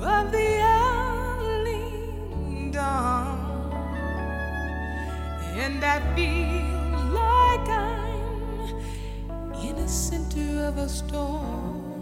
of the early dawn, and I feel like I'm in the center of a storm.